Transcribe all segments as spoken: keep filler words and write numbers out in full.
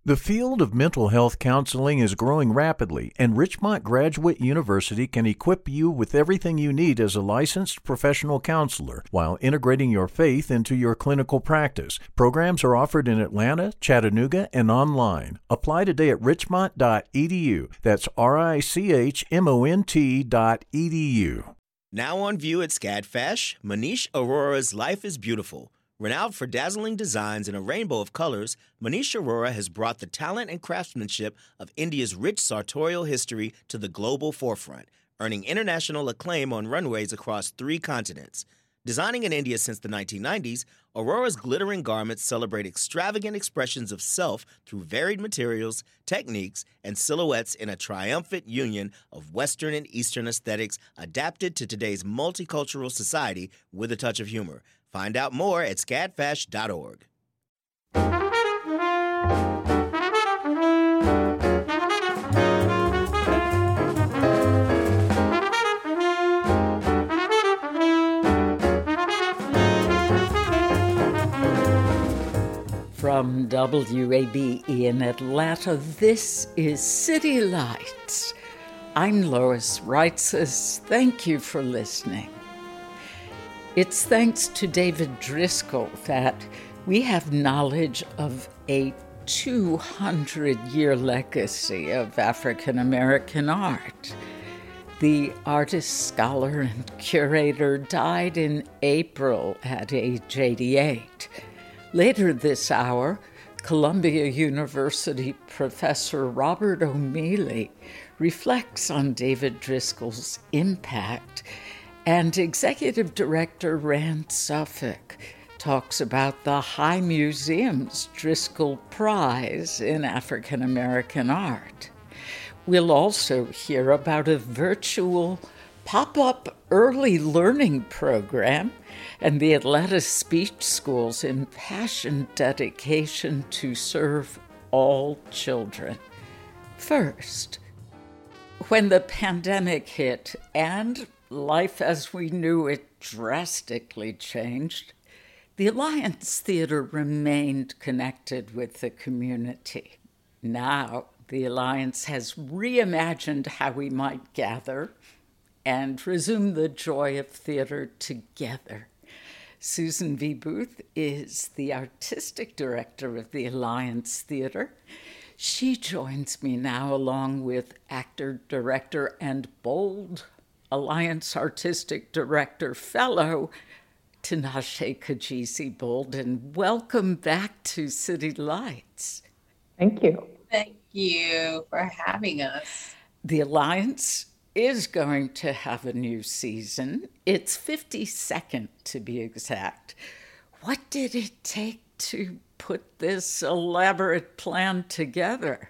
The field of mental health counseling is growing rapidly, and Richmont Graduate University can equip you with everything you need as a licensed professional counselor while integrating your faith into your clinical practice. Programs are offered in Atlanta, Chattanooga, and online. Apply today at richmont dot e d u. That's R I C H M O N T dot E D U. Now on view at SCADFash, Manish Arora's Life is Beautiful. Renowned for dazzling designs in a rainbow of colors, Manish Arora has brought the talent and craftsmanship of India's rich sartorial history to the global forefront, earning international acclaim on runways across three continents. Designing in India since the nineteen nineties, Aurora's glittering garments celebrate extravagant expressions of self through varied materials, techniques, and silhouettes in a triumphant union of Western and Eastern aesthetics adapted to today's multicultural society with a touch of humor. Find out more at scadfash dot org. From W A B E in Atlanta, this is City Lights. I'm Lois Reitzes. Thank you for listening. It's thanks to David Driscoll that we have knowledge of a two hundred year legacy of African American art. The artist, scholar, and curator died in April at age eighty-eight. Later this hour, Columbia University professor Robert O'Meally reflects on David Driscoll's impact, and Executive Director Rand Suffolk talks about the High Museum's Driscoll Prize in African American Art. We'll also hear about a virtual pop-up early learning program and the Atlanta Speech School's impassioned dedication to serve all children. First, when the pandemic hit and life as we knew it drastically changed, the Alliance Theater remained connected with the community. Now, the Alliance has reimagined how we might gather and resume the joy of theater together. Susan V. Booth is the artistic director of the Alliance Theater. She joins me now along with actor, director, and bold Alliance Artistic Director Fellow, Tinashe Kajisi Bolden. Welcome back to City Lights. Thank you. Thank you for having us. The Alliance is going to have a new season. It's fifty-second to be exact. What did it take to put this elaborate plan together?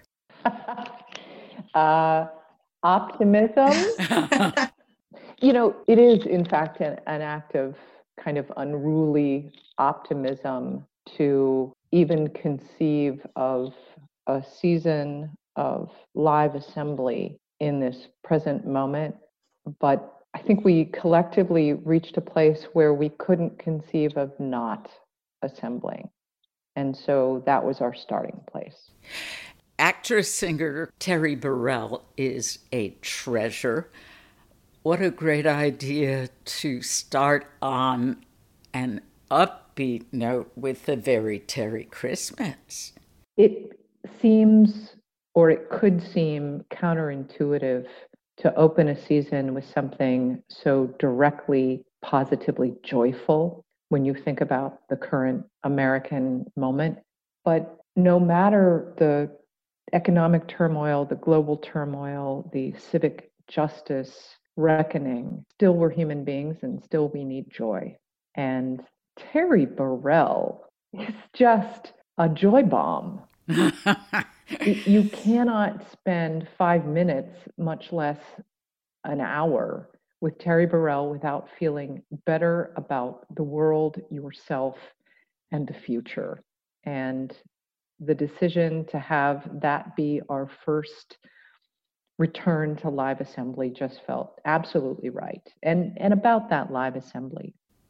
uh, optimism. You know, it is, in fact, an, an act of kind of unruly optimism to even conceive of a season of live assembly in this present moment. But I think we collectively reached a place where we couldn't conceive of not assembling. And so that was our starting place. Actress-singer Terry Burrell is a treasure. What a great idea to start on an upbeat note with a very Terry Christmas. It seems, or it could seem, counterintuitive to open a season with something so directly, positively joyful when you think about the current American moment. But no matter the economic turmoil, the global turmoil, the civic justice reckoning, still we're human beings and still we need joy. And Terry Burrell is just a joy bomb. You cannot spend five minutes, much less an hour, with Terry Burrell without feeling better about the world, yourself, and the future. And the decision to have that be our first return to live assembly just felt absolutely right. And, and about that live assembly.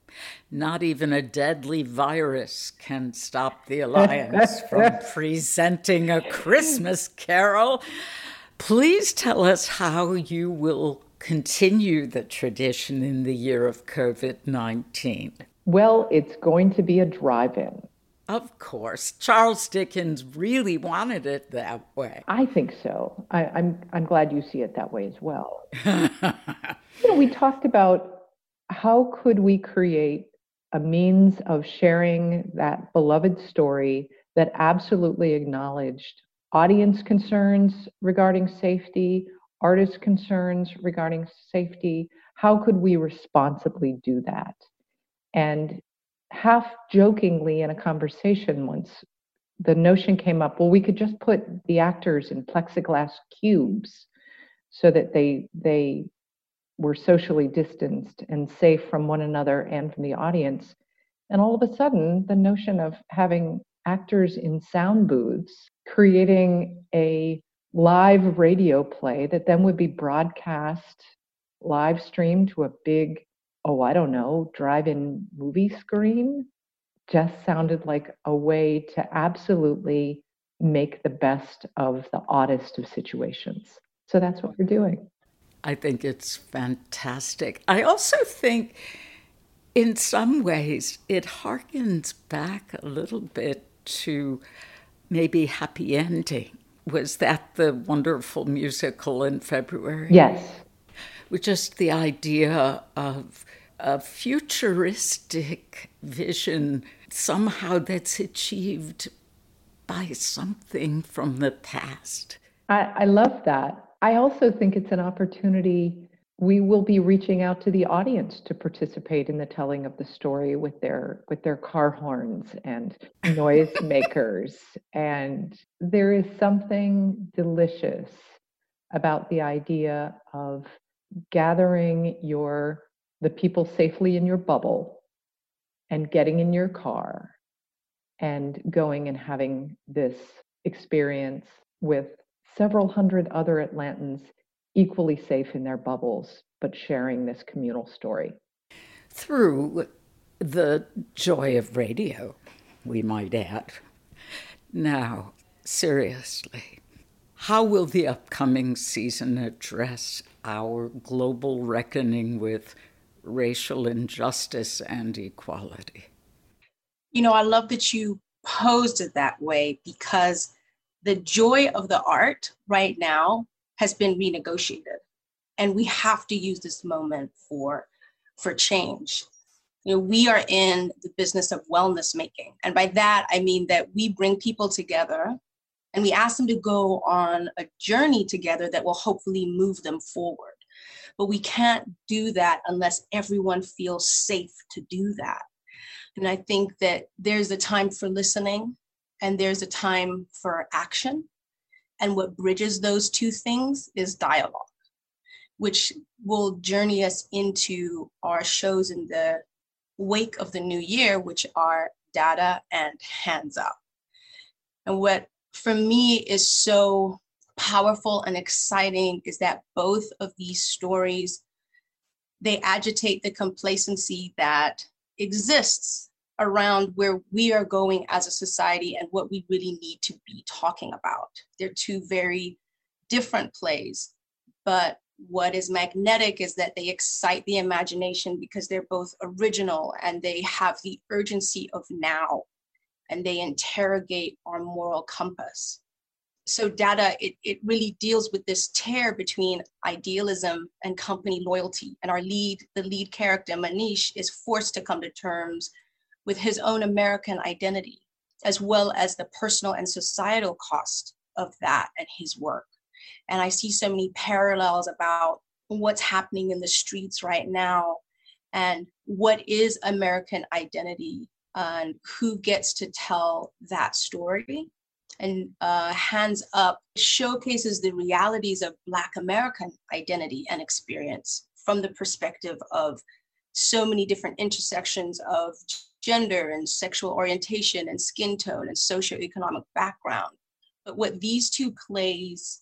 Not even a deadly virus can stop the Alliance from presenting A Christmas Carol. Please tell us how you will continue the tradition in the year of COVID nineteen. Well, it's going to be a drive-in. Of course. Charles Dickens really wanted it that way. I think so. I, I'm I'm glad you see it that way as well. You know, we talked about how could we create a means of sharing that beloved story that absolutely acknowledged audience concerns regarding safety, artist concerns regarding safety. How could we responsibly do that? And half jokingly in a conversation once, the notion came up, well, we could just put the actors in plexiglass cubes so that they they were socially distanced and safe from one another and from the audience. And all of a sudden, the notion of having actors in sound booths creating a live radio play that then would be broadcast, live streamed to a big, oh, I don't know, drive-in movie screen just sounded like a way to absolutely make the best of the oddest of situations. So that's what we're doing. I think it's fantastic. I also think in some ways it harkens back a little bit to maybe Happy Ending. Was that the wonderful musical in February? Yes. With just the idea of a futuristic vision somehow that's achieved by something from the past. I, I love that. I also think it's an opportunity. We will be reaching out to the audience to participate in the telling of the story with their with their car horns and noise makers. And there is something delicious about the idea of gathering your the people safely in your bubble and getting in your car and going and having this experience with several hundred other Atlantans equally safe in their bubbles, but sharing this communal story. Through the joy of radio, we might add. Now, seriously, how will the upcoming season address our global reckoning with racial injustice and equality? You know, I love that you posed it that way, because the joy of the art right now has been renegotiated, and we have to use this moment for for change. You know, we are in the business of wellness making, and by that I mean that we bring people together and we ask them to go on a journey together that will hopefully move them forward. But we can't do that unless everyone feels safe to do that. And I think that there's a time for listening and there's a time for action. And what bridges those two things is dialogue, which will journey us into our shows in the wake of the new year, which are Dada and Hands Up. And what for me is so powerful and exciting is that both of these stories, they agitate the complacency that exists around where we are going as a society and what we really need to be talking about. They're two very different plays, but what is magnetic is that they excite the imagination because they're both original and they have the urgency of now, and they interrogate our moral compass. So Dada, it, it really deals with this tear between idealism and company loyalty. And our lead, the lead character, Manish, is forced to come to terms with his own American identity, as well as the personal and societal cost of that and his work. And I see so many parallels about what's happening in the streets right now and what is American identity and who gets to tell that story. And uh, Hands Up showcases the realities of Black American identity and experience from the perspective of so many different intersections of gender and sexual orientation and skin tone and socioeconomic background. But what these two plays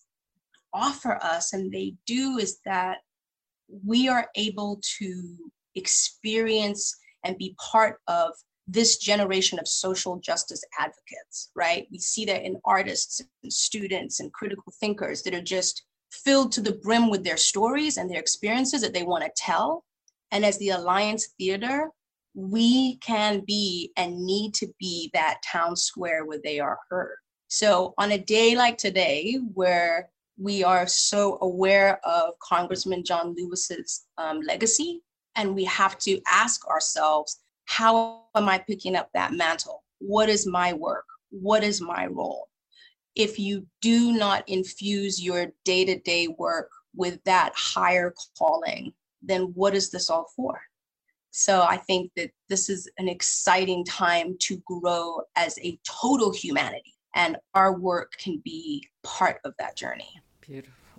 offer us, and they do, is that we are able to experience and be part of this generation of social justice advocates, right? We see that in artists and students and critical thinkers that are just filled to the brim with their stories and their experiences that they want to tell. And as the Alliance Theater, we can be and need to be that town square where they are heard. So on a day like today, where we are so aware of Congressman John Lewis's um, legacy, and we have to ask ourselves, how am I picking up that mantle? What is my work? What is my role? If you do not infuse your day-to-day work with that higher calling, then what is this all for? So I think that this is an exciting time to grow as a total humanity, and our work can be part of that journey. Beautiful.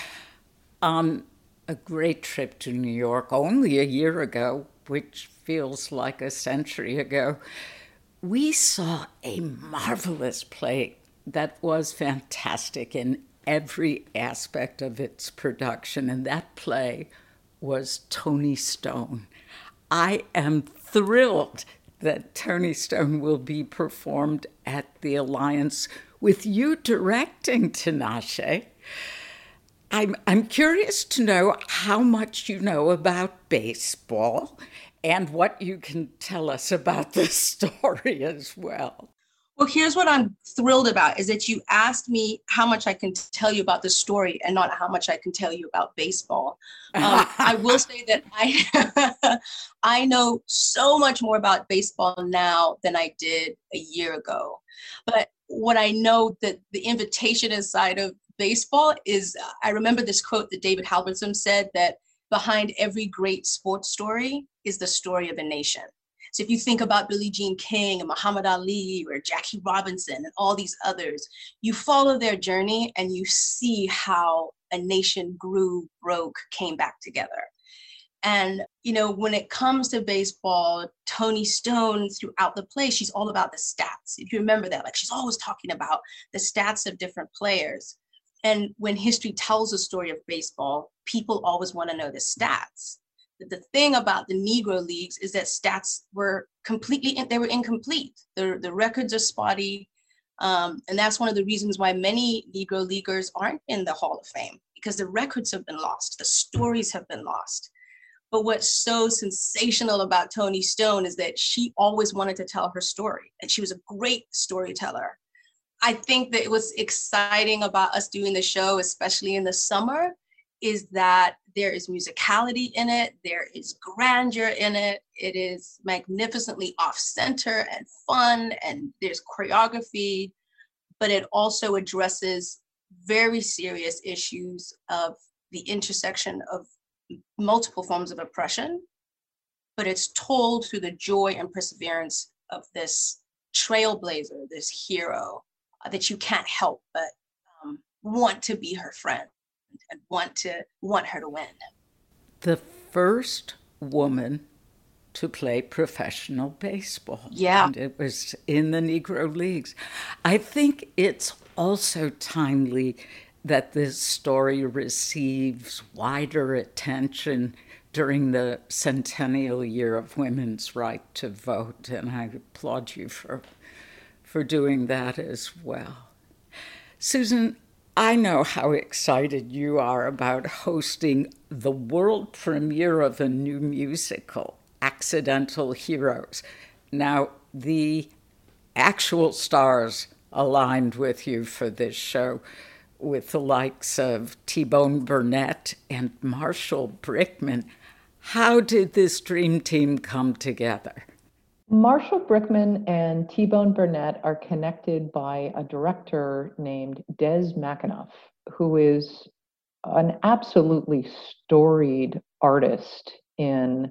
On a great trip to New York only a year ago, which feels like a century ago, we saw a marvelous play that was fantastic in every aspect of its production, and that play was Tony Stone. I am thrilled that Tony Stone will be performed at the Alliance with you directing, Tinashe. I'm, I'm curious to know how much you know about baseball and what you can tell us about this story as well. Well, here's what I'm thrilled about is that you asked me how much I can tell you about the story and not how much I can tell you about baseball. Um, I will say that I I know so much more about baseball now than I did a year ago. But what I know that the invitation inside of baseball is, I remember this quote that David Halberstam said, that behind every great sports story is the story of a nation. So if you think about Billie Jean King and Muhammad Ali or Jackie Robinson and all these others, you follow their journey and you see how a nation grew, broke, came back together. And, you know, when it comes to baseball, Tony Stone throughout the play, she's all about the stats. If you remember that, like she's always talking about the stats of different players. And when history tells a story of baseball, people always want to know the stats. The thing about the Negro Leagues is that stats were completely, they were incomplete. The, the records are spotty. Um, and that's one of the reasons why many Negro Leaguers aren't in the Hall of Fame, because the records have been lost, the stories have been lost. But what's so sensational about Tony Stone is that she always wanted to tell her story, and she was a great storyteller. I think that what's exciting about us doing the show, especially in the summer, is that there is musicality in it, there is grandeur in it, it is magnificently off-center and fun, and there's choreography, but it also addresses very serious issues of the intersection of multiple forms of oppression, but it's told through the joy and perseverance of this trailblazer, this hero, uh, that you can't help but um, want to be her friend and want to want her to win. The first woman to play professional baseball. Yeah. And it was in the Negro Leagues. I think it's also timely that this story receives wider attention during the centennial year of women's right to vote, and I applaud you for, for doing that as well. Susan, I know how excited you are about hosting the world premiere of a new musical, Accidental Heroes. Now, the actual stars aligned with you for this show, with the likes of T-Bone Burnett and Marshall Brickman. How did this dream team come together? Marshall Brickman and T-Bone Burnett are connected by a director named Des McAnuff, who is an absolutely storied artist in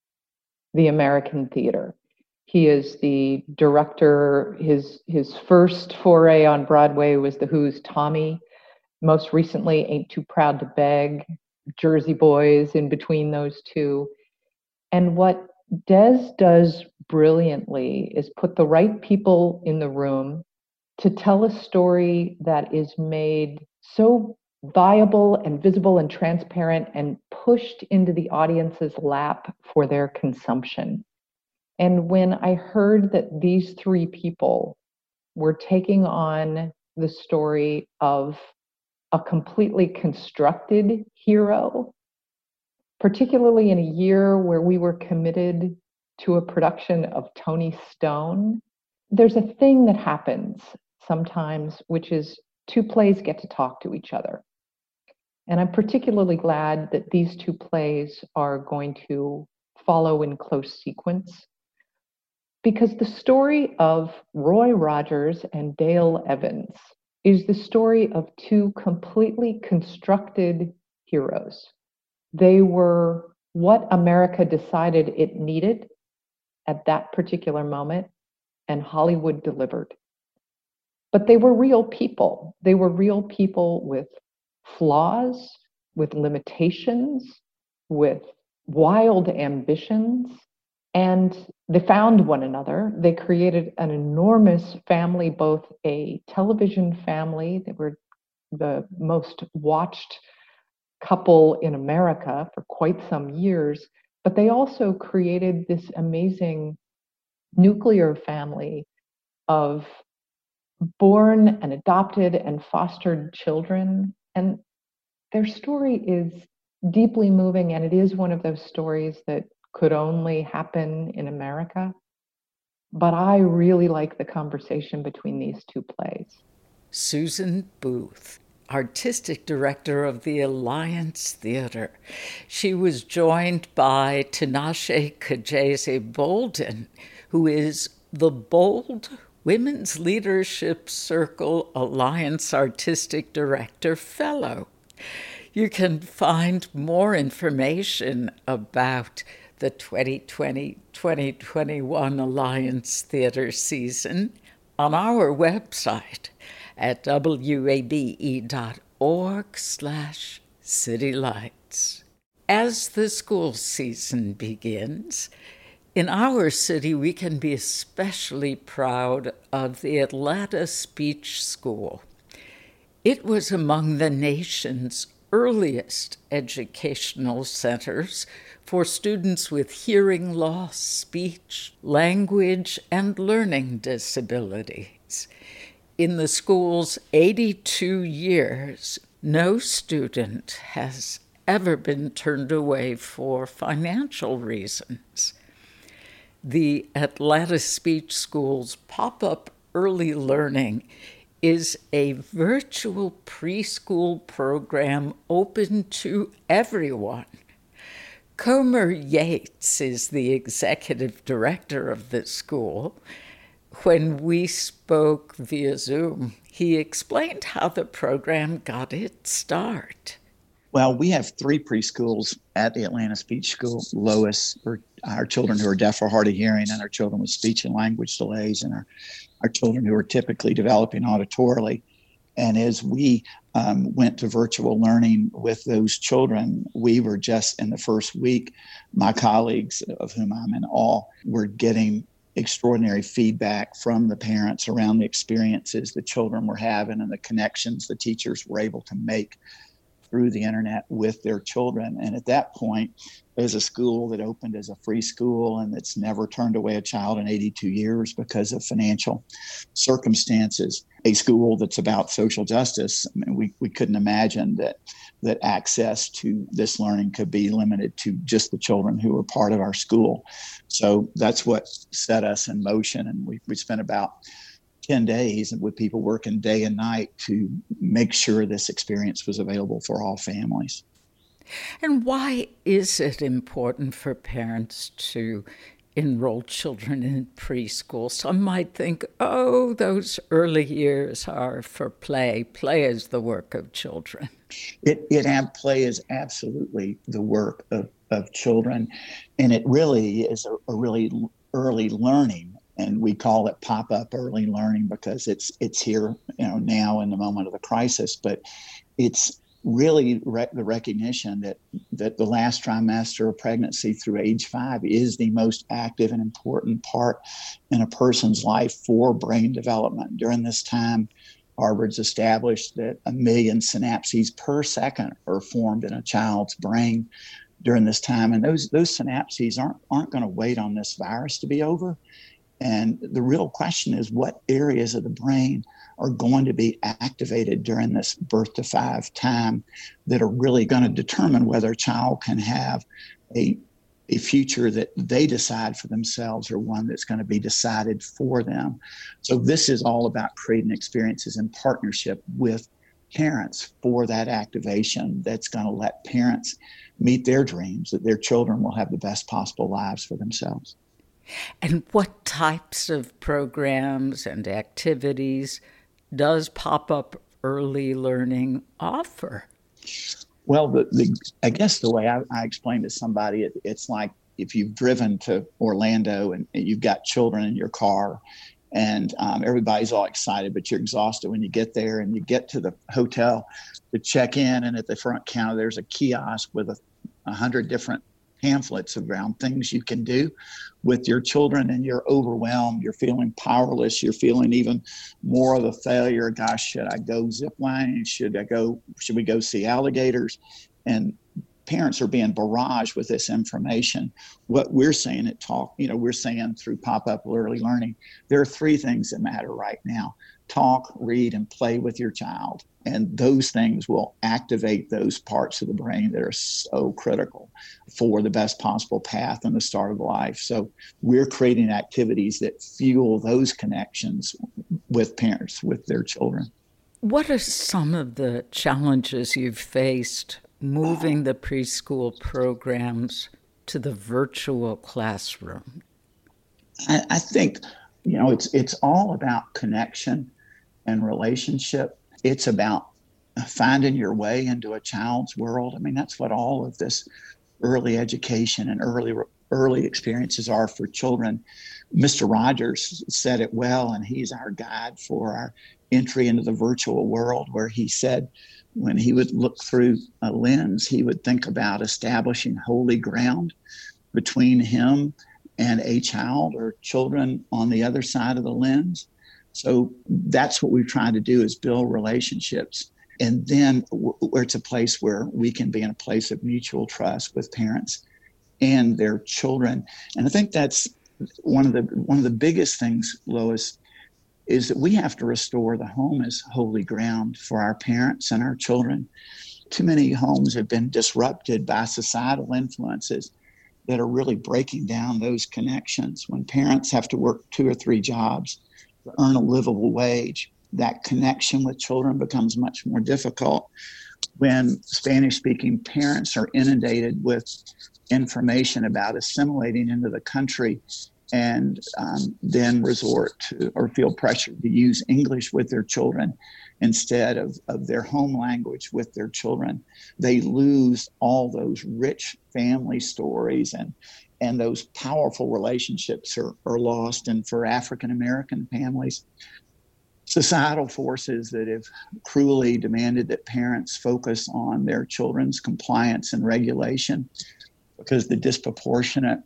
the American theater. He is the director. His, his first foray on Broadway was The Who's Tommy. Most recently, Ain't Too Proud to Beg, Jersey Boys in between those two. And what Des does brilliantly is put the right people in the room to tell a story that is made so viable and visible and transparent and pushed into the audience's lap for their consumption. And when I heard that these three people were taking on the story of a completely constructed hero, particularly in a year where we were committed to a production of Tony Stone, there's a thing that happens sometimes, which is two plays get to talk to each other. And I'm particularly glad that these two plays are going to follow in close sequence, because the story of Roy Rogers and Dale Evans is the story of two completely constructed heroes. They were what America decided it needed at that particular moment, and Hollywood delivered. But they were real people. They were real people with flaws, with limitations, with wild ambitions, and they found one another. They created an enormous family, both a television family. They were the most watched couple in America for quite some years, but they also created this amazing nuclear family of born and adopted and fostered children. And their story is deeply moving, and it is one of those stories that could only happen in America. But I really like the conversation between these two plays. Susan Booth, artistic director of the Alliance Theater. She was joined by Tinashe Kajese Bolden, who is the Bold Women's Leadership Circle Alliance Artistic Director Fellow. You can find more information about the twenty twenty twenty twenty-one Alliance Theater season on our website at w a b e dot org slash city lights. As the school season begins, in our city we can be especially proud of the Atlanta Speech School. It was among the nation's earliest educational centers for students with hearing loss, speech, language, and learning disabilities. In the school's eighty-two years, no student has ever been turned away for financial reasons. The Atlanta Speech School's pop-up early learning is a virtual preschool program open to everyone. Comer Yates is the executive director of the school. When we spoke via Zoom, he explained how the program got its start. Well, we have three preschools at the Atlanta Speech School. Lois, for our children who are deaf or hard of hearing, and our children with speech and language delays, and our, our children who are typically developing auditorily. And as we um, went to virtual learning with those children, we were just in the first week, my colleagues, of whom I'm in awe, were getting extraordinary feedback from the parents around the experiences the children were having and the connections the teachers were able to make through the internet with their children. And at that point, as a school that opened as a free school and that's never turned away a child in eighty-two years because of financial circumstances, a school that's about social justice, I mean, we, we couldn't imagine that that access to this learning could be limited to just the children who were part of our school. So that's what set us in motion. And we, we spent about ten days with people working day and night to make sure this experience was available for all families. And why is it important for parents to enroll children in preschool? Some might think, oh, those early years are for play. Play is the work of children. It, it and play is absolutely the work of, of children. And it really is a, a really early learning. And we call it pop-up early learning because it's it's here, you know, now in the moment of the crisis. But it's really re- the recognition that that the last trimester of pregnancy through age five is the most active and important part in a person's life for brain development. During this time, Harvard's established that a million synapses per second are formed in a child's brain during this time. And those those synapses aren't aren't going to wait on this virus to be over. And the real question is, what areas of the brain are going to be activated during this birth to five time that are really going to determine whether a child can have a, a future that they decide for themselves or one that's going to be decided for them. So this is all about creating experiences in partnership with parents for that activation that's going to let parents meet their dreams, that their children will have the best possible lives for themselves. And what types of programs and activities does Pop-Up Early Learning offer? Well, the, the, I guess the way I, I explained to somebody, it, it's like if you've driven to Orlando and, and you've got children in your car, and um, everybody's all excited, but you're exhausted when you get there, and you get to the hotel to check in, and at the front counter, there's a kiosk with a, a hundred different pamphlets around things you can do with your children, and you're overwhelmed, you're feeling powerless, you're feeling even more of a failure. Gosh, should I go zip lining? Should I go, should we go see alligators? And parents are being barraged with this information. What we're saying at Talk, you know, we're saying through Pop-Up Early Learning, there are three things that matter right now: talk, read, and play with your child. And those things will activate those parts of the brain that are so critical for the best possible path and the start of life. So we're creating activities that fuel those connections with parents, with their children. What are some of the challenges you've faced moving the preschool programs to the virtual classroom? I, I think, you know, it's it's all about connection and relationship. It's about finding your way into a child's world. I mean, that's what all of this early education and early early experiences are for children. Mister Rogers said it well, and he's our guide for our entry into the virtual world, where he said when he would look through a lens, he would think about establishing holy ground between him and a child or children on the other side of the lens. So that's what we're trying to do, is build relationships. And then where it's a place where we can be in a place of mutual trust with parents and their children. And I think that's one of the one of the biggest things, Lois, is that we have to restore the home as holy ground for our parents and our children. Too many homes have been disrupted by societal influences that are really breaking down those connections. When parents have to work two or three jobs to earn a livable wage, that connection with children becomes much more difficult. When Spanish-speaking parents are inundated with information about assimilating into the country and um, then resort to or feel pressured to use English with their children instead of, of their home language with their children, they lose all those rich family stories, and and those powerful relationships are, are lost. And for African-American families, societal forces that have cruelly demanded that parents focus on their children's compliance and regulation, because the disproportionate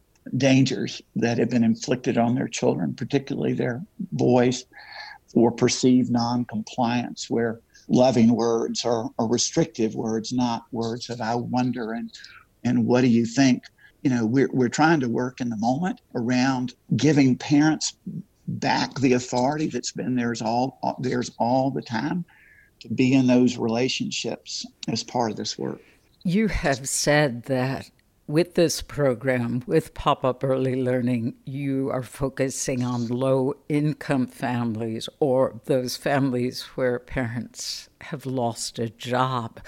dangers that have been inflicted on their children, particularly their boys, for perceived non-compliance, where loving words are, are restrictive words, not words of I wonder and and what do you think. You know, we're we're trying to work in the moment around giving parents back the authority that's been theirs all theirs all the time, to be in those relationships as part of this work. You have said that with this program, with Pop-Up Early Learning, you are focusing on low-income families or those families where parents have lost a job.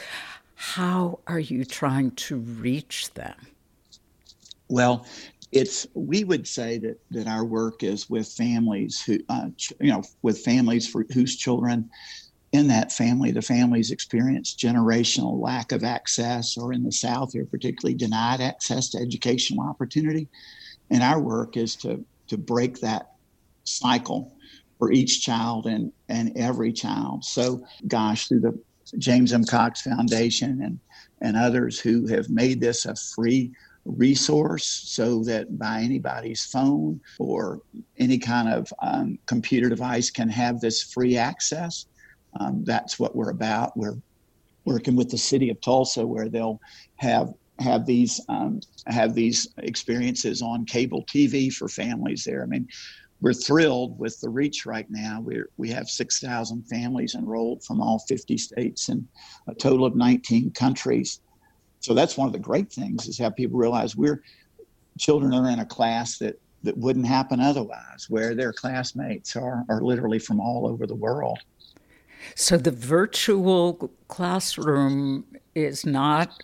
How are you trying to reach them? Well, it's we would say that that our work is with families who, uh, ch- you know, with families for whose children in that family, the families experience generational lack of access, or in the South, they're particularly denied access to educational opportunity. And our work is to to break that cycle for each child and, and every child. So, gosh, through the James M. Cox Foundation and, and others who have made this a free resource, so that by anybody's phone or any kind of um, computer device can have this free access. Um, that's what we're about. We're working with the city of Tulsa, where they'll have have these um, have these experiences on cable T V for families there. I mean, we're thrilled with the reach right now. We we have six thousand families enrolled from all fifty states and a total of nineteen countries. So that's one of the great things, is have people realize we're children are in a class that that wouldn't happen otherwise, where their classmates are are literally from all over the world. So the virtual classroom is not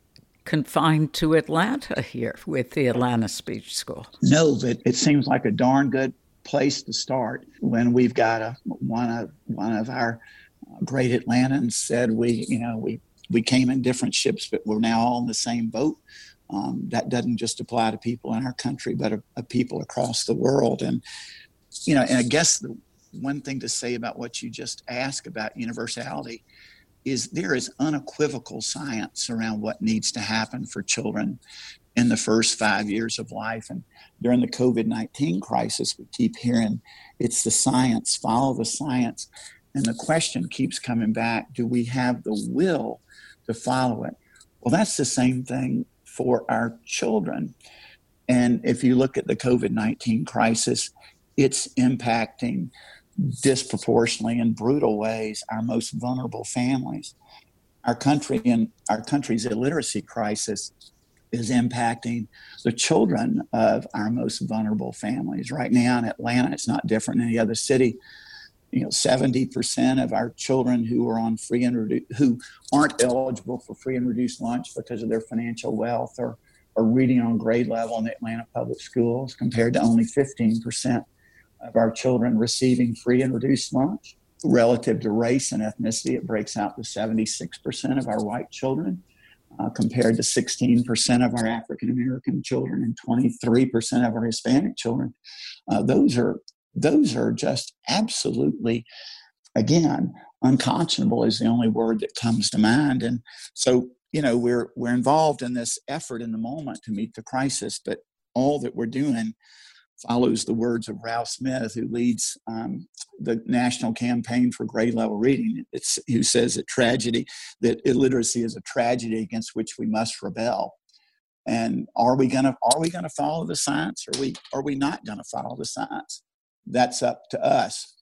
confined to Atlanta here with the Atlanta Speech School. No, but it seems like a darn good place to start when we've got a one of one of our great Atlantans said we you know we we came in different ships, but we're now all in the same boat. Um, that doesn't just apply to people in our country, but a, a people across the world. And you know, and I guess the one thing to say about what you just asked about universality is there is unequivocal science around what needs to happen for children in the first five years of life. And during the covid nineteen crisis, we keep hearing it's the science, follow the science. And the question keeps coming back, do we have the will to follow it? Well, that's the same thing for our children. And if you look at the covid nineteen crisis, it's impacting disproportionately in brutal ways our most vulnerable families. Our country and our country's illiteracy crisis is impacting the children of our most vulnerable families. Right now in Atlanta, it's not different in any other city. You know, seventy percent of our children who are on free and reduced, who aren't eligible for free and reduced lunch because of their financial wealth, or are reading on grade level in the Atlanta public schools, compared to only fifteen percent of our children receiving free and reduced lunch. Relative to race and ethnicity, it breaks out to seventy-six percent of our white children, uh, compared to sixteen percent of our African-American children and twenty-three percent of our Hispanic children. Uh, those are those are just absolutely, again, unconscionable is the only word that comes to mind. And so, you know, we're we're involved in this effort in the moment to meet the crisis, but all that we're doing follows the words of Ralph Smith, who leads um, the national campaign for grade level reading. It's, who says that tragedy, that illiteracy is a tragedy against which we must rebel. And are we gonna are we gonna follow the science, or are we are we not gonna follow the science? That's up to us.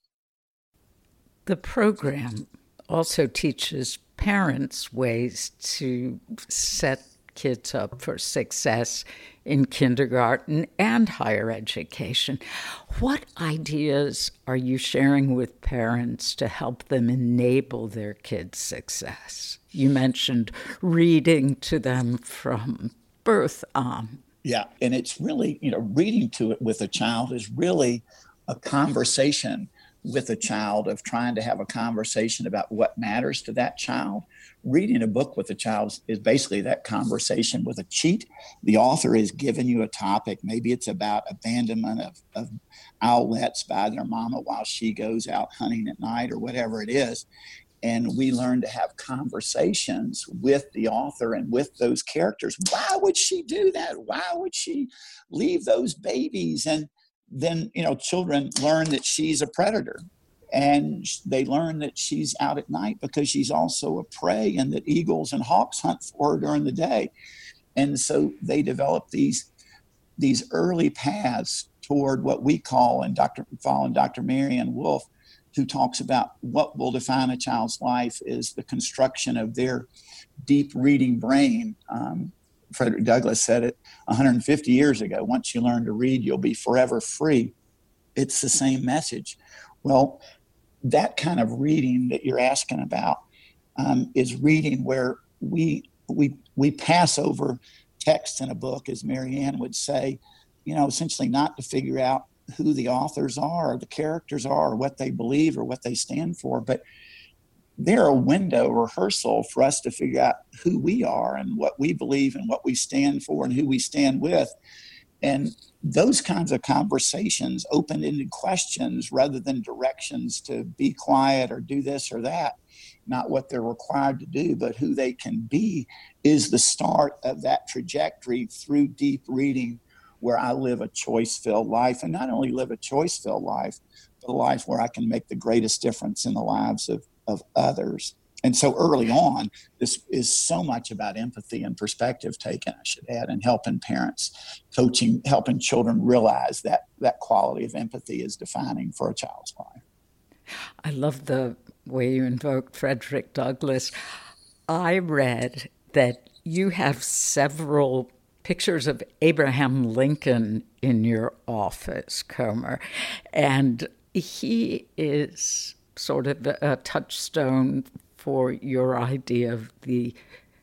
The program also teaches parents ways to set kids up for success in kindergarten and higher education. What ideas are you sharing with parents to help them enable their kids' success? You mentioned reading to them from birth on. Yeah, and it's really, you know, reading to it with a child is really a conversation with a child, of trying to have a conversation about what matters to that child. Reading a book with a child is basically that conversation with a cheat. The author is giving you a topic. Maybe it's about abandonment of, of owlets by their mama while she goes out hunting at night, or whatever it is. And we learn to have conversations with the author and with those characters. Why would she do that? Why would she leave those babies? And then, you know, children learn that she's a predator, and they learn that she's out at night because she's also a prey, and that eagles and hawks hunt for her during the day. And so they develop these, these early paths toward what we call, and Doctor following Doctor Marianne Wolf, who talks about what will define a child's life is the construction of their deep reading brain. Um, Frederick Douglass said it one hundred fifty years ago. Once you learn to read, you'll be forever free. It's the same message. Well, that kind of reading that you're asking about um, is reading where we we we pass over text in a book, as Marianne would say, you know, essentially not to figure out who the authors are, or the characters are, or what they believe, or what they stand for, but they're a window rehearsal for us to figure out who we are and what we believe and what we stand for and who we stand with. And those kinds of conversations, open-ended questions rather than directions to be quiet or do this or that, not what they're required to do, but who they can be, is the start of that trajectory through deep reading, where I live a choice-filled life, and not only live a choice-filled life, but a life where I can make the greatest difference in the lives of of others. And so early on, this is so much about empathy and perspective taken, I should add, and helping parents, coaching, helping children realize that that quality of empathy is defining for a child's life. I love the way you invoked Frederick Douglass. I read that you have several pictures of Abraham Lincoln in your office, Comer, and he is sort of a touchstone for your idea of the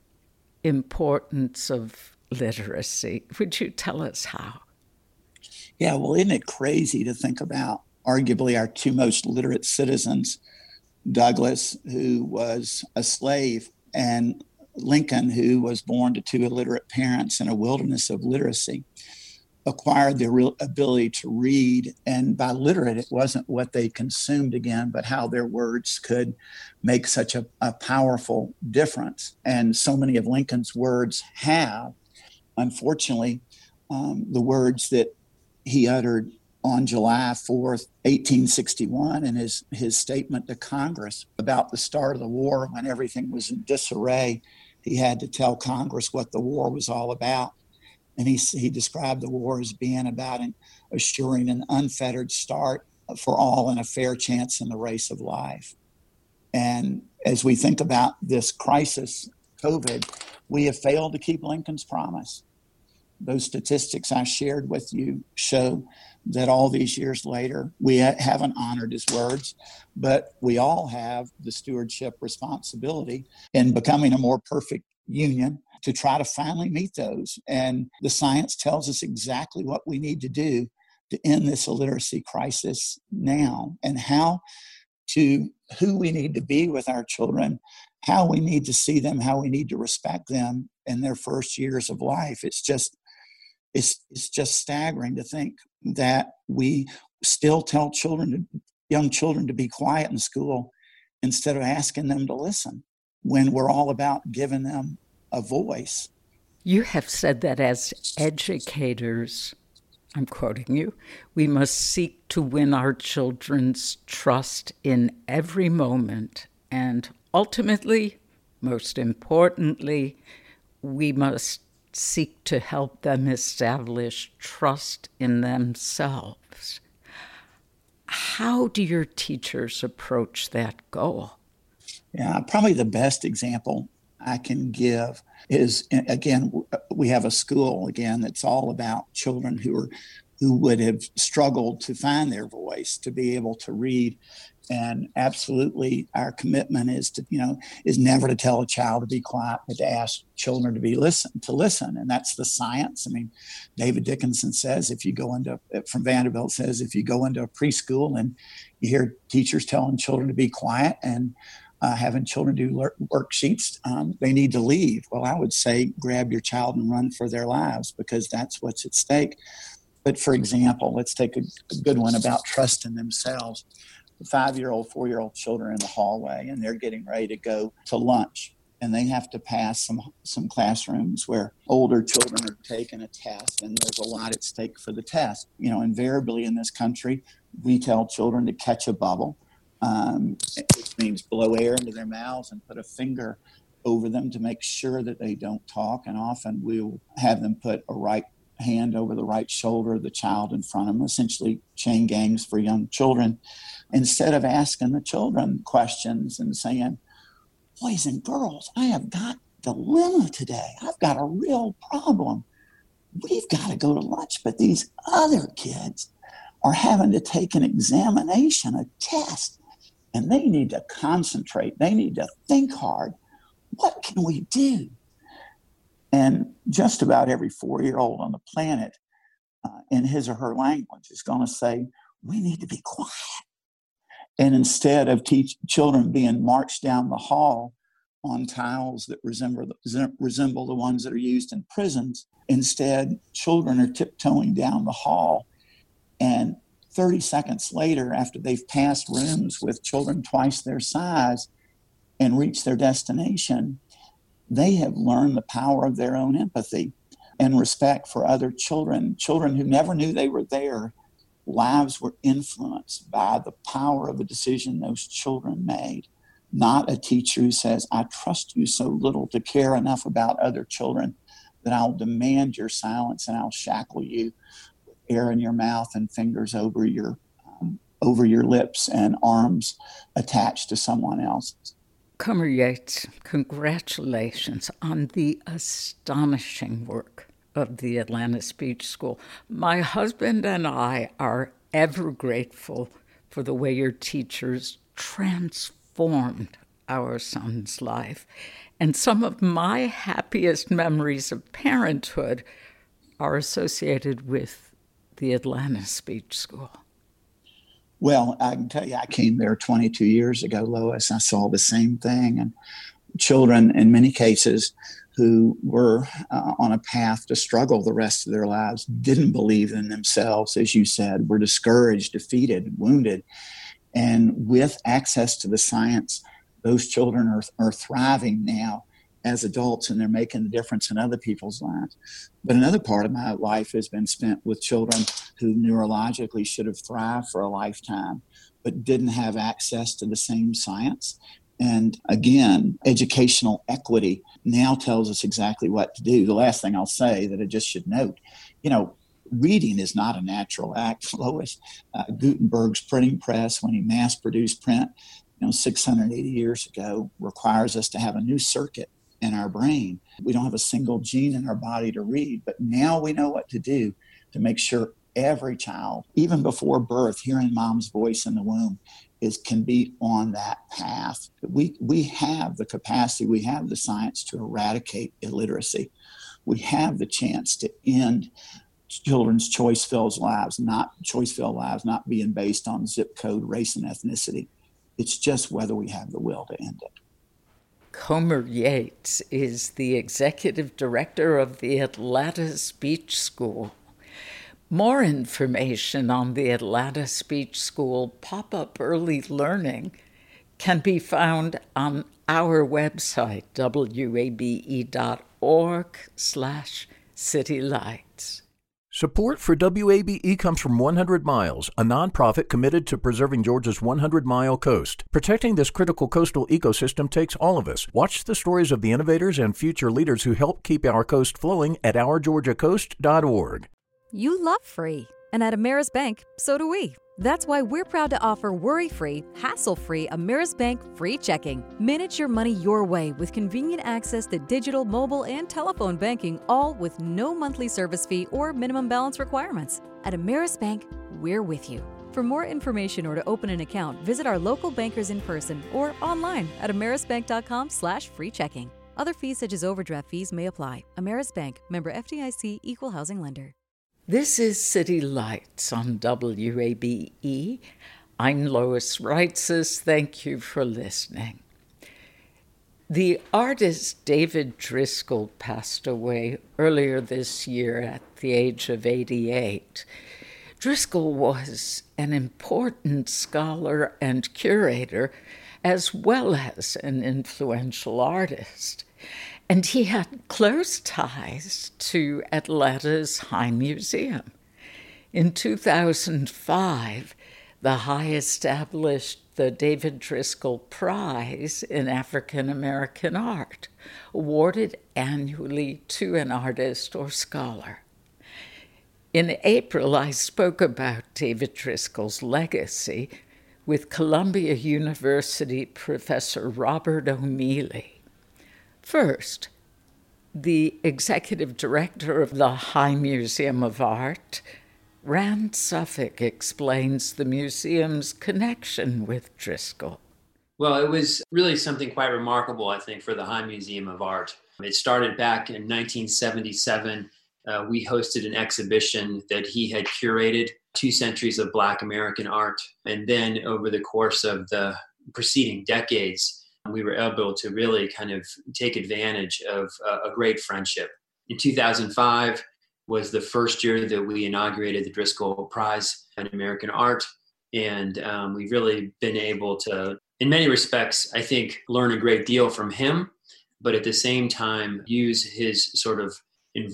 importance of literacy. Would you tell us how? Yeah, well, isn't it crazy to think about arguably our two most literate citizens, Douglass, who was a slave, and Lincoln, who was born to two illiterate parents in a wilderness of literacy, acquired the real ability to read. And by literate, it wasn't what they consumed again, but how their words could make such a, a powerful difference. And so many of Lincoln's words have, unfortunately, um, the words that he uttered on July fourth, eighteen sixty-one, in his, his statement to Congress about the start of the war, when everything was in disarray. He had to tell Congress what the war was all about. And he, he described the war as being about an, assuring an unfettered start for all and a fair chance in the race of life. And as we think about this crisis, COVID, we have failed to keep Lincoln's promise. Those statistics I shared with you show that all these years later, we ha- haven't honored his words, but we all have the stewardship responsibility in becoming a more perfect union to try to finally meet those. And the science tells us exactly what we need to do to end this illiteracy crisis now, and how to, who we need to be with our children, how we need to see them, how we need to respect them in their first years of life. It's just, it's, it's just staggering to think that we still tell children, to, young children to be quiet in school instead of asking them to listen, when we're all about giving them a voice. You have said that as educators, I'm quoting you, we must seek to win our children's trust in every moment, and ultimately, most importantly, we must seek to help them establish trust in themselves. How do your teachers approach that goal? Yeah, probably the best example I can give is, again, we have a school, again, that's all about children who are who would have struggled to find their voice, to be able to read. And absolutely, our commitment is to, you know, is never to tell a child to be quiet, but to ask children to be listen, to listen. And that's the science. I mean, David Dickinson says, if you go into, from Vanderbilt says, if you go into a preschool and you hear teachers telling children to be quiet and uh, having children do worksheets, um, they need to leave. Well, I would say grab your child and run for their lives, because that's what's at stake. But for example, let's take a, a good one about trust in themselves. Five-year-old, four-year-old children in the hallway, and they're getting ready to go to lunch, and they have to pass some some classrooms where older children are taking a test, and there's a lot at stake for the test. You know, invariably in this country, we tell children to catch a bubble, um, which means blow air into their mouths and put a finger over them to make sure that they don't talk. And often we'll have them put a right hand over the right shoulder of the child in front of them, essentially chain gangs for young children, instead of asking the children questions and saying, boys and girls, I have got a dilemma today. I've got a real problem. We've got to go to lunch, but these other kids are having to take an examination, a test, and they need to concentrate. They need to think hard. What can we do? And just about every four-year-old on the planet, uh, in his or her language, is going to say, we need to be quiet. And instead of teach children being marched down the hall on tiles that resemble, resemble the ones that are used in prisons, instead, children are tiptoeing down the hall. And thirty seconds later, after they've passed rooms with children twice their size and reached their destination, they have learned the power of their own empathy and respect for other children, children who never knew they were there. Lives were influenced by the power of the decision those children made. not a teacher who says, I trust you so little to care enough about other children that I'll demand your silence and I'll shackle you with air in your mouth and fingers over your um, over your lips and arms attached to someone else. Comer Yates, congratulations on the astonishing work of the Atlanta Speech School. My husband and I are ever grateful for the way your teachers transformed our son's life. And some of my happiest memories of parenthood are associated with the Atlanta Speech School. Well, I can tell you, I came there twenty-two years ago, Lois. I saw the same thing. And children, in many cases, who were uh, on a path to struggle the rest of their lives, didn't believe in themselves, as you said, were discouraged, defeated, wounded. And with access to the science, those children are, are thriving now as adults, and they're making a difference in other people's lives. But another part of my life has been spent with children who neurologically should have thrived for a lifetime, but didn't have access to the same science. And again, educational equity now tells us exactly what to do. The last thing I'll say that I just should note, you know, reading is not a natural act, Lois. Uh, Gutenberg's printing press, when he mass-produced print, you know, six hundred eighty years ago, requires us to have a new circuit in our brain. We don't have a single gene in our body to read, but now we know what to do to make sure every child, even before birth, hearing mom's voice in the womb, is can be on that path. We we have the capacity, we have the science to eradicate illiteracy. We have the chance to end children's choice-filled lives, not choice-filled lives, not being based on zip code, race, and ethnicity. It's just whether we have the will to end it. Comer Yates is the executive director of the Atlanta Speech School. More information on the Atlanta Speech School pop-up early learning can be found on our website, W A B E dot org slash City Lights. Support for W A B E comes from one hundred miles, a nonprofit committed to preserving Georgia's one hundred mile coast. Protecting this critical coastal ecosystem takes all of us. Watch the stories of the innovators and future leaders who help keep our coast flowing at our georgia coast dot org. You love free, and at Ameris Bank, so do we. That's why we're proud to offer worry-free, hassle-free Ameris Bank free checking. Manage your money your way with convenient access to digital, mobile, and telephone banking, all with no monthly service fee or minimum balance requirements. At Ameris Bank, we're with you. For more information or to open an account, visit our local bankers in person or online at amerisbank.com slash free checking. Other fees such as overdraft fees may apply. Ameris Bank, member F D I C, equal housing lender. This is City Lights on W A B E. I'm Lois Reitzes. Thank you for listening. The artist David Driscoll passed away earlier this year at the age of eighty-eight. Driscoll was an important scholar and curator, as well as an influential artist. And he had close ties to Atlanta's High Museum. In two thousand five, the High established the David Driscoll Prize in African American Art, awarded annually to an artist or scholar. In April, I spoke about David Driscoll's legacy with Columbia University professor Robert O'Meally. First, the executive director of the High Museum of Art, Rand Suffolk, explains the museum's connection with Driscoll. Well, it was really something quite remarkable, I think, for the High Museum of Art. It started back in nineteen seventy-seven. Uh, we hosted an exhibition that he had curated, two centuries of Black American art. And then over the course of the preceding decades, we were able to really kind of take advantage of a, a great friendship. In two thousand five was the first year that we inaugurated the Driscoll Prize in American Art. And um, we've really been able to, in many respects, I think, learn a great deal from him, but at the same time, use his sort of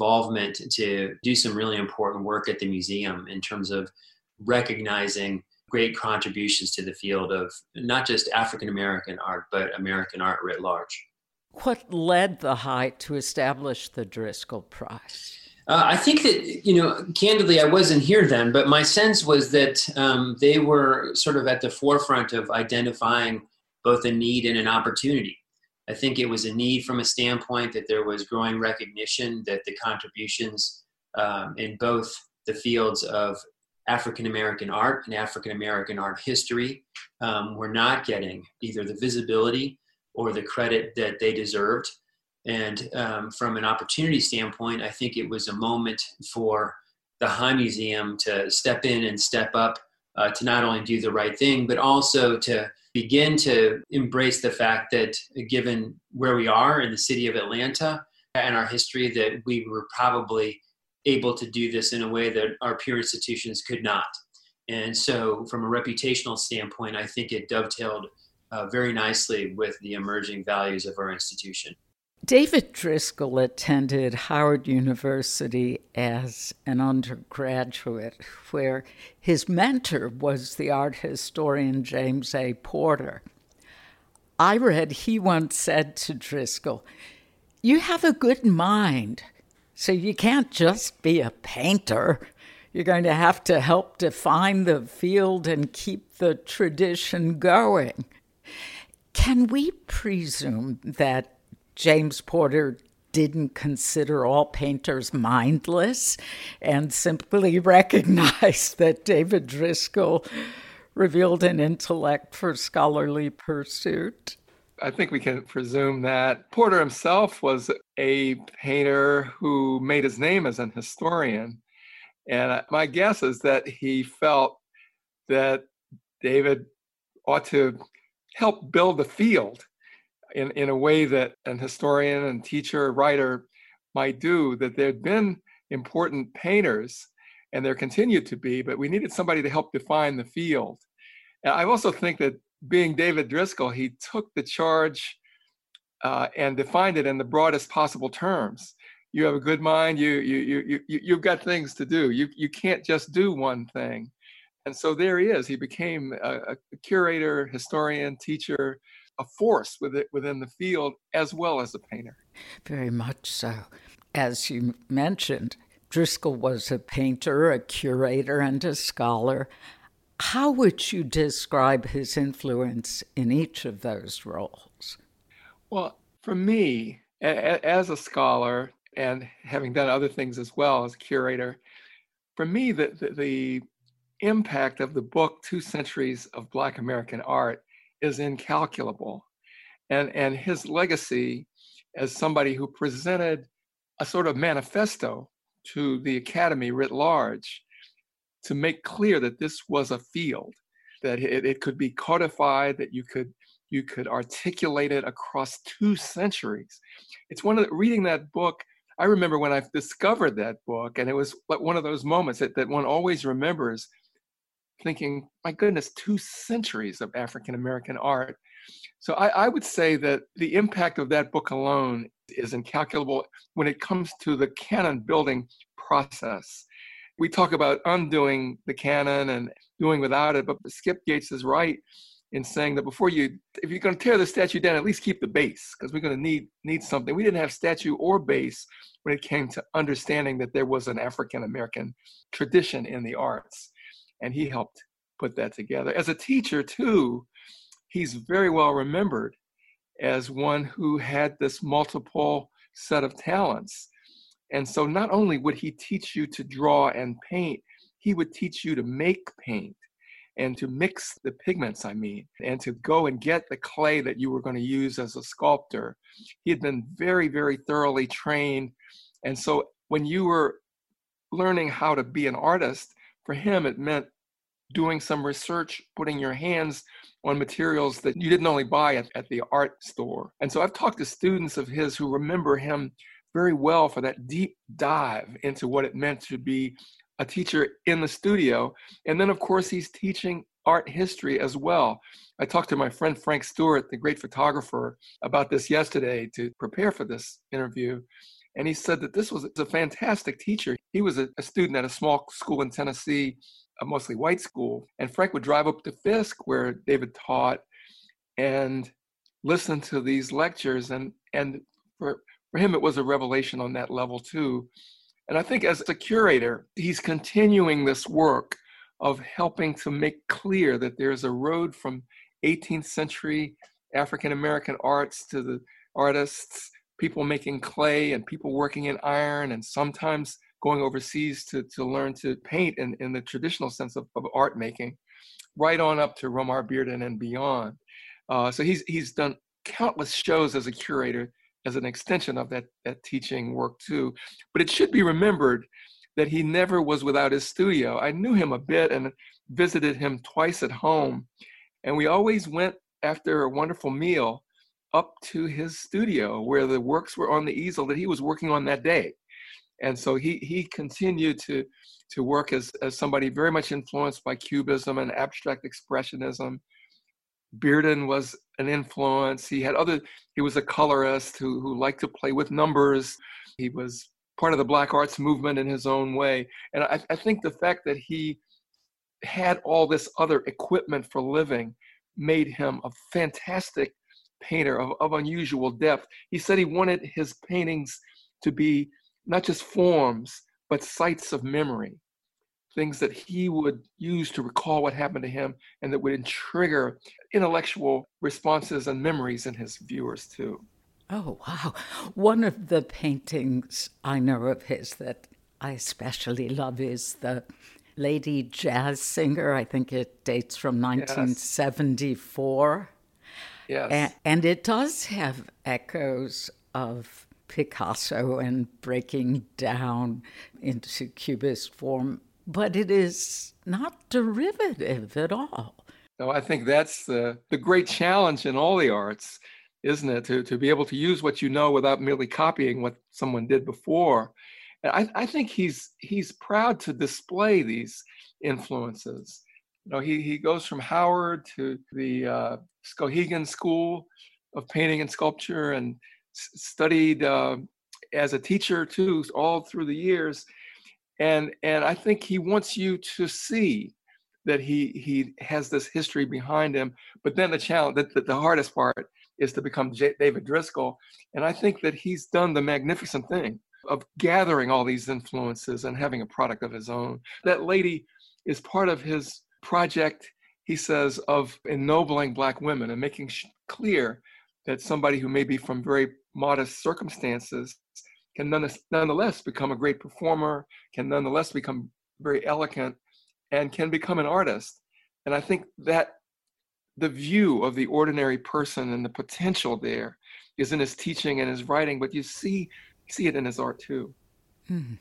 involvement to do some really important work at the museum in terms of recognizing great contributions to the field of not just African American art, but American art writ large. What led the Haight to establish the Driscoll Prize? Uh, I think that, you know, candidly, I wasn't here then, but my sense was that um, they were sort of at the forefront of identifying both a need and an opportunity. I think it was a need from a standpoint that there was growing recognition that the contributions um, in both the fields of African American art and African American art history um, were not getting either the visibility or the credit that they deserved. And um, from an opportunity standpoint, I think it was a moment for the High Museum to step in and step up uh, to not only do the right thing, but also to begin to embrace the fact that given where we are in the city of Atlanta and our history, that we were probably able to do this in a way that our peer institutions could not. And so from a reputational standpoint, I think it dovetailed uh, very nicely with the emerging values of our institution. David Driscoll attended Howard University as an undergraduate, where his mentor was the art historian James A. Porter. I read he once said to Driscoll, "You have a good mind, so you can't just be a painter. You're going to have to help define the field and keep the tradition going." Can we presume that James Porter didn't consider all painters mindless and simply recognized that David Driscoll revealed an intellect for scholarly pursuit? I think we can presume that Porter himself was a painter who made his name as an historian. And my guess is that he felt that David ought to help build the field in, in a way that an historian and teacher, writer might do, that there'd been important painters, and there continued to be, but we needed somebody to help define the field. And I also think that being David Driscoll, he took the charge uh, and defined it in the broadest possible terms. You have a good mind, you, you, you, you, you've got things to do. You, you can't just do one thing. And so there he is. He became a, a curator, historian, teacher, a force within the field as well as a painter. Very much so. As you mentioned, Driscoll was a painter, a curator, and a scholar. How would you describe his influence in each of those roles? Well, for me, a- as a scholar and having done other things as well as a curator, for me, the, the, the impact of the book, Two Centuries of Black American Art, is incalculable. And, and his legacy as somebody who presented a sort of manifesto to the Academy writ large to make clear that this was a field, that it, it could be codified, that you could you could articulate it across two centuries. It's one of the, reading that book, I remember when I discovered that book, and it was like one of those moments that, that one always remembers, thinking, my goodness, two centuries of African-American art. So I, I would say that the impact of that book alone is incalculable when it comes to the canon building process. We talk about undoing the canon and doing without it, but Skip Yates is right in saying that before you, if you're going to tear the statue down, at least keep the base, because we're going to need need something. We didn't have statue or base when it came to understanding that there was an African-American tradition in the arts. And he helped put that together. As a teacher, too, he's very well remembered as one who had this multiple set of talents. And so not only would he teach you to draw and paint, he would teach you to make paint and to mix the pigments, I mean, and to go and get the clay that you were going to use as a sculptor. He had been very, very thoroughly trained. And so when you were learning how to be an artist, for him, it meant doing some research, putting your hands on materials that you didn't only buy at, at the art store. And so I've talked to students of his who remember him very well for that deep dive into what it meant to be a teacher in the studio. And then, of course, he's teaching art history as well. I talked to my friend Frank Stewart, the great photographer, about this yesterday to prepare for this interview. And he said that this was a fantastic teacher. He was a, a student at a small school in Tennessee a mostly white school. And Frank would drive up to Fisk, where David taught, and listen to these lectures. And, and for, for him, it was a revelation on that level too. And I think as a curator, he's continuing this work of helping to make clear that there's a road from eighteenth century African-American arts to the artists, people making clay and people working in iron, and sometimes going overseas to, to learn to paint in, in the traditional sense of, of art making, right on up to Romar Bearden and beyond. Uh, so he's he's done countless shows as a curator as an extension of that, that teaching work too. But it should be remembered that he never was without his studio. I knew him a bit and visited him twice at home. And we always went after a wonderful meal up to his studio where the works were on the easel that he was working on that day. And so he he continued to, to work as, as somebody very much influenced by Cubism and abstract expressionism. Bearden was an influence. He had other, he was a colorist who, who liked to play with numbers. He was part of the Black arts movement in his own way. And I, I think the fact that he had all this other equipment for living made him a fantastic painter of, of unusual depth. He said he wanted his paintings to be not just forms, but sites of memory, things that he would use to recall what happened to him and that would trigger intellectual responses and memories in his viewers too. Oh, wow. One of the paintings I know of his that I especially love is the Lady Jazz Singer. I think it dates from nineteen seventy-four. Yes. A- and it does have echoes of Picasso and breaking down into Cubist form, but it is not derivative at all. No, I think that's the, the great challenge in all the arts, isn't it? To, to be able to use what you know without merely copying what someone did before. And I, I think he's he's proud to display these influences. You know, he, he goes from Howard to the uh, Skowhegan School of Painting and Sculpture and s- studied uh, as a teacher too, all through the years. And and I think he wants you to see that he he has this history behind him. But then the challenge, that the, the hardest part is to become J- David Driscoll. And I think that he's done the magnificent thing of gathering all these influences and having a product of his own. That lady is part of his project, he says, of ennobling Black women and making sh- clear that somebody who may be from very modest circumstances can none- nonetheless become a great performer, can nonetheless become very eloquent, and can become an artist. And I think that the view of the ordinary person and the potential there is in his teaching and his writing, but you see see it in his art too. Mm.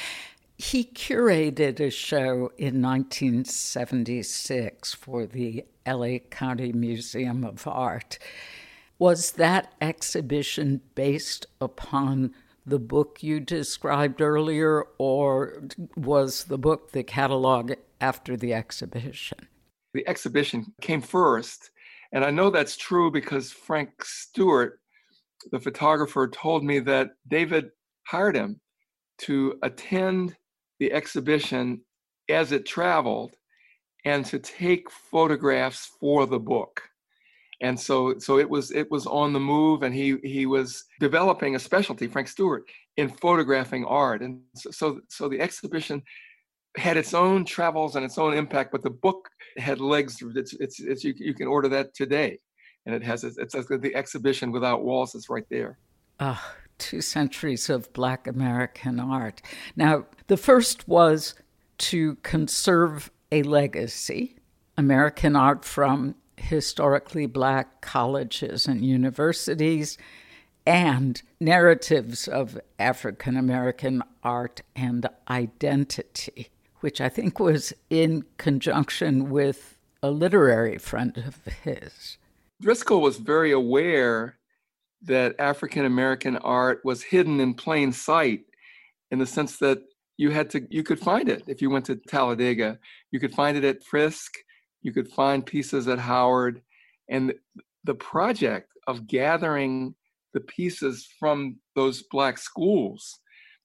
He curated a show in nineteen seventy-six for the L A County Museum of Art. Was that exhibition based upon the book you described earlier, or was the book the catalog after the exhibition? The exhibition came first, and I know that's true because Frank Stewart, the photographer, told me that David hired him to attend the exhibition as it traveled and to take photographs for the book. And so so it was it was on the move, and he he was developing a specialty, Frank Stewart, in photographing art. And so so, so the exhibition had its own travels and its own impact, but the book had legs. It's it's, it's you, you can order that today. And it has, it's like the exhibition without walls is right there. Ah, oh, two centuries of Black American art. Now, the first was to conserve a legacy, American art from historically Black colleges and universities, and narratives of African American art and identity, which I think was in conjunction with a literary friend of his. Driscoll was very aware that African-American art was hidden in plain sight, in the sense that you had to, you could find it if you went to Talladega. You could find it at Frisk. You could find pieces at Howard. And the project of gathering the pieces from those Black schools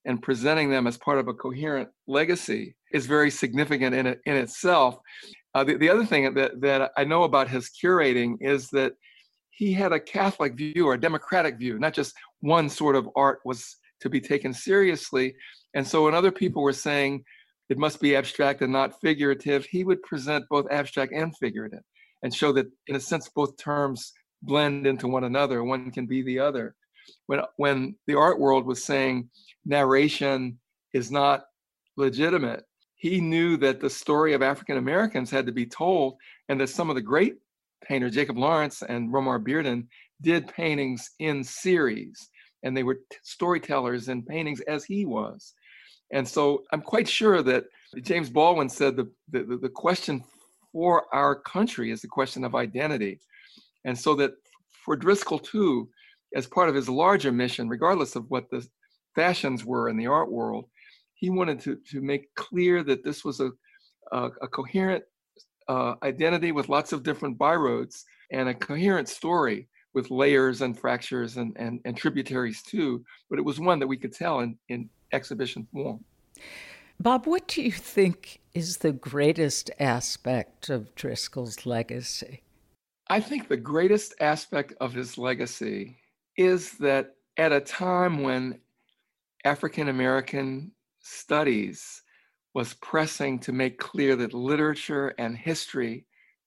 and presenting them as part of a coherent legacy is very significant in it, in itself. Uh, the, the other thing that, that I know about his curating is that he had a Catholic view or a democratic view, not just one sort of art was to be taken seriously. And so when other people were saying it must be abstract and not figurative, he would present both abstract and figurative and show that, in a sense, both terms blend into one another. One can be the other. When, when the art world was saying narration is not legitimate, he knew that the story of African Americans had to be told, and that some of the great painters, Jacob Lawrence and Romar Bearden, did paintings in series, and they were t- storytellers in paintings as he was. And so I'm quite sure that James Baldwin said the, the, the question for our country is the question of identity. And so that for Driscoll too, as part of his larger mission, regardless of what the fashions were in the art world, he wanted to, to make clear that this was a, a, a coherent uh, identity with lots of different byroads and a coherent story with layers and fractures and, and, and tributaries too, but it was one that we could tell in, in exhibition form. Bob, what do you think is the greatest aspect of Driscoll's legacy? I think the greatest aspect of his legacy is that at a time when African American studies was pressing to make clear that literature and history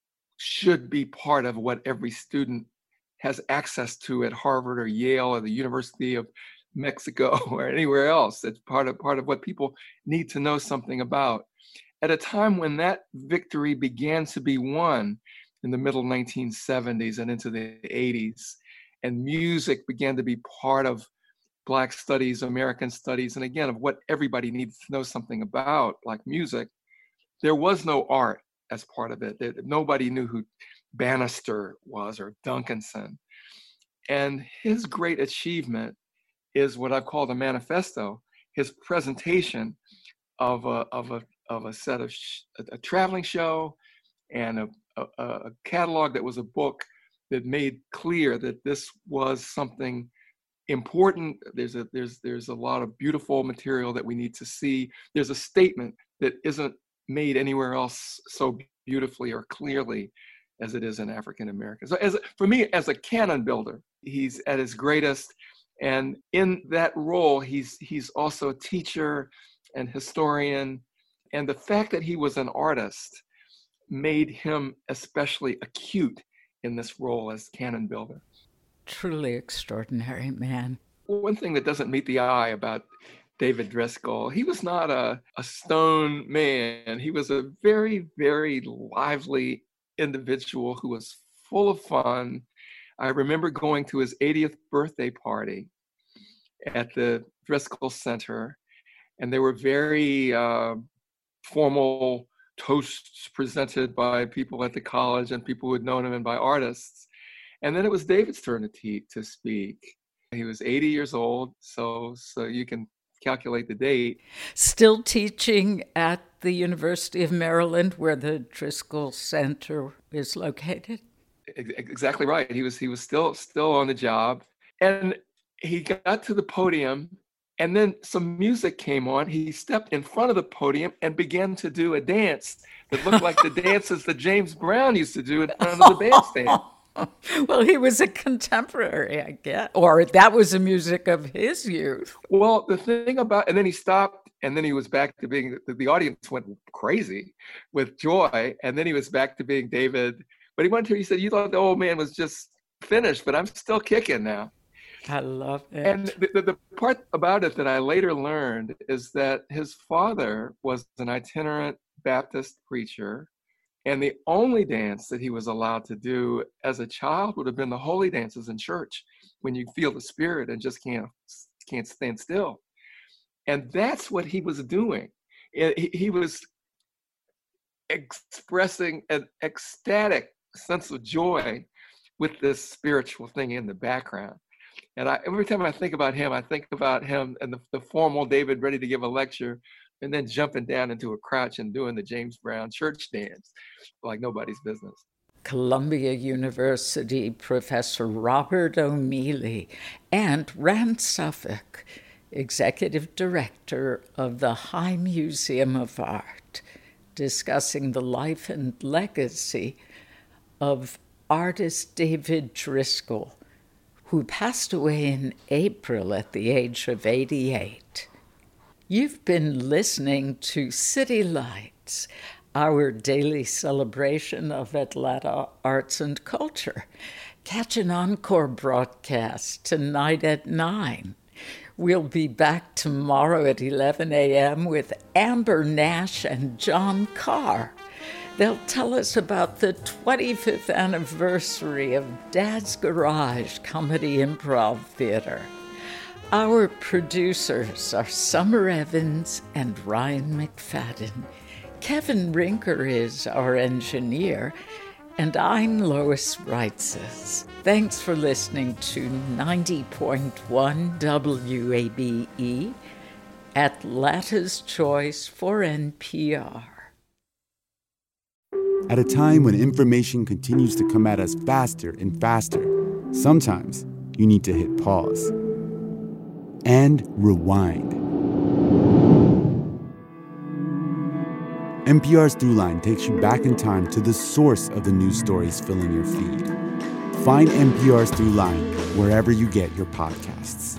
should be part of what every student has access to at Harvard or Yale or the University of Mexico or anywhere else. It's part of part of what people need to know something about. At a time when that victory began to be won in the middle nineteen seventies and into the eighties, and music began to be part of Black studies, American studies, and again, of what everybody needs to know something about, like music, there was no art as part of it. Nobody knew who Bannister was or Duncanson. And his great achievement is what I've called a manifesto, his presentation of a, of a, of a set of, sh- a traveling show and a, a, a catalog that was a book that made clear that this was something important. There's a, there's, there's a lot of beautiful material that we need to see. There's a statement that isn't made anywhere else so beautifully or clearly as it is in African American. So as for me, as a canon builder, he's at his greatest. And in that role, he's he's also a teacher and historian. And the fact that he was an artist made him especially acute in this role as canon builder. Truly extraordinary man. One thing that doesn't meet the eye about David Driscoll, he was not a, a stone man. He was a very, very lively individual who was full of fun. I remember going to his eightieth birthday party at the Driscoll Center, and there were very uh, formal toasts presented by people at the college and people who had known him and by artists. And then it was David's turn to, te- to speak. He was eighty years old, so so you can calculate the date. Still teaching at the University of Maryland, where the Driscoll Center is located? Exactly right. He was he was still still on the job, and he got to the podium, and then some music came on. He stepped in front of the podium and began to do a dance that looked like the dances that James Brown used to do in front of the bandstand. Well, he was a contemporary, I guess, or that was the music of his youth. Well, the thing about, and then he stopped, and then he was back to being, the, the audience went crazy with joy, and then he was back to being David. But he went to, he said, you thought the old man was just finished, but I'm still kicking now. I love it. And the, the, the part about it that I later learned is that his father was an itinerant Baptist preacher, and the only dance that he was allowed to do as a child would have been the holy dances in church, when you feel the spirit and just can't can't stand still. And that's what he was doing. He, he was expressing an ecstatic sense of joy with this spiritual thing in the background. And I, every time I think about him, I think about him and the, the formal David ready to give a lecture, and then jumping down into a crouch and doing the James Brown church dance like nobody's business. Columbia University professor Robert O'Meally and Rand Suffolk Executive Director of the High Museum of Art, discussing the life and legacy of artist David Driscoll, who passed away in April at the age of eighty-eight. You've been listening to City Lights, our daily celebration of Atlanta arts and culture. Catch an encore broadcast tonight at nine. We'll be back tomorrow at eleven a.m. with Amber Nash and John Carr. They'll tell us about the twenty-fifth anniversary of Dad's Garage Comedy Improv Theater. Our producers are Summer Evans and Ryan McFadden. Kevin Rinker is our engineer, and I'm Lois Reitzes. Thanks for listening to ninety point one W A B E, Atlanta's Choice for N P R. At a time when information continues to come at us faster and faster, sometimes you need to hit pause and rewind. N P R's Throughline takes you back in time to the source of the news stories filling your feed. Find N P R's Throughline wherever you get your podcasts.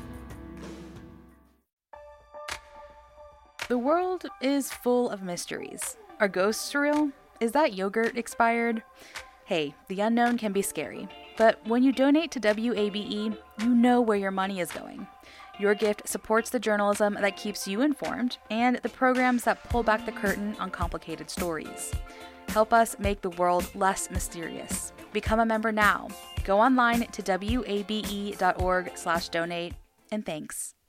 The world is full of mysteries. Are ghosts real? Is that yogurt expired? Hey, the unknown can be scary. But when you donate to W A B E, you know where your money is going. Your gift supports the journalism that keeps you informed and the programs that pull back the curtain on complicated stories. Help us make the world less mysterious. Become a member now. Go online to W A B E dot org slash donate, and thanks.